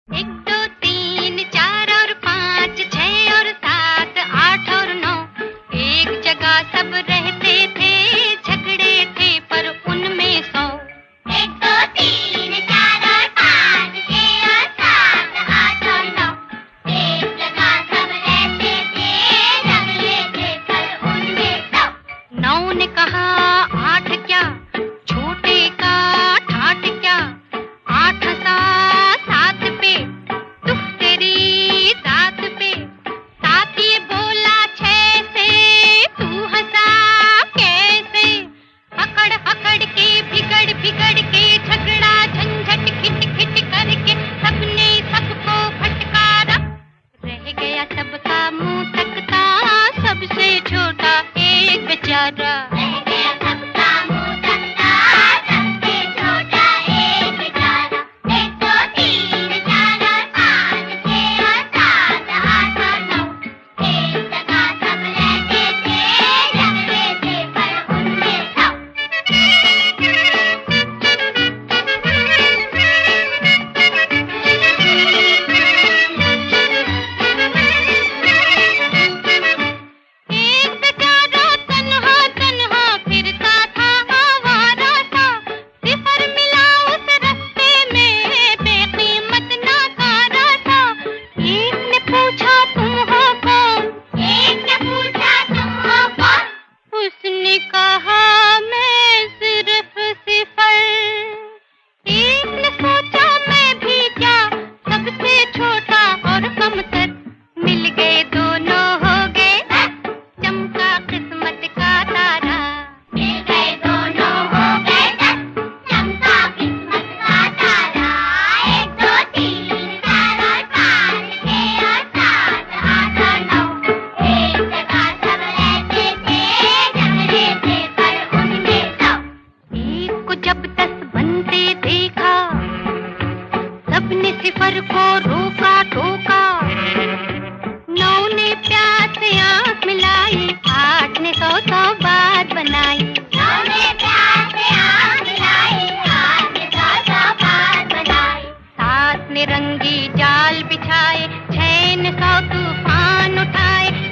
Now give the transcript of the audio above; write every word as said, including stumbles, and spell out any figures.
एक दो तीन चार और पाँच छह और सात आठ और नौ, एक जगह सब रहते थे, झगड़े थे पर उनमें सौ। एक दो तीन चार और पाँच छह और सात आठ और नौ, एक जगह सब रहते थे, झगड़े थे पर उनमें सौ। नौ ने कहा आठ क्या, छोटे का ठाठ क्या, आठ सा सात पे, दुख तेरी सात पे। सात ये बोला छह से, तू हंसा कैसे। अकड़ अकड़ के बिगड़ बिगड़ के, झगड़ा झंझट खिट खिट करके, सबने सबको फटकारा। रह गया सबका मुंह तकता, सबसे छोटा एक बेचारा। रह गया सबका मुंह तकता, सबसे छोटा एक बेचारा। एक दो तीन चार और पाँच छह और सात आठ और नौ, एक जगह सब रहते थे, झगड़े थे पर उनमें सौ। एक बेचारा तन्हा तन्हा फिरता था, आवारा था, सिफर मिला उस रास्ते में, बेकीमत नाकारा था। एक ने पूछा तुम हो कौन, एक ने पूछा तुम हो कौन, उसने कहा मैं सिर्फ सिफर। एक ने सोचा मैं भी क्या, सबसे छोटा और कमतर। मिल गए दोनों हो गए, चमका किस्मत का तारा। मिल गए दोनों हो गए, चमका किस्मत का तारा। एक दो तीन चार और पाँच छह और सात आठ और नौ, एक जगह सब रहते थे, झगड़े थे पर उनमें सौ। एक को जब दस बनते देखा, सबने सिफर को रोका टोका। नौ ने प्यार से आँख मिलाई, आठ ने सौ सौ बात बनाई। नौ ने प्यार से आँख मिलाई, आठ ने सौ सौ बात बनाई। सात ने रंगी जाल बिछाए, छह ने सौ तूफान उठाए,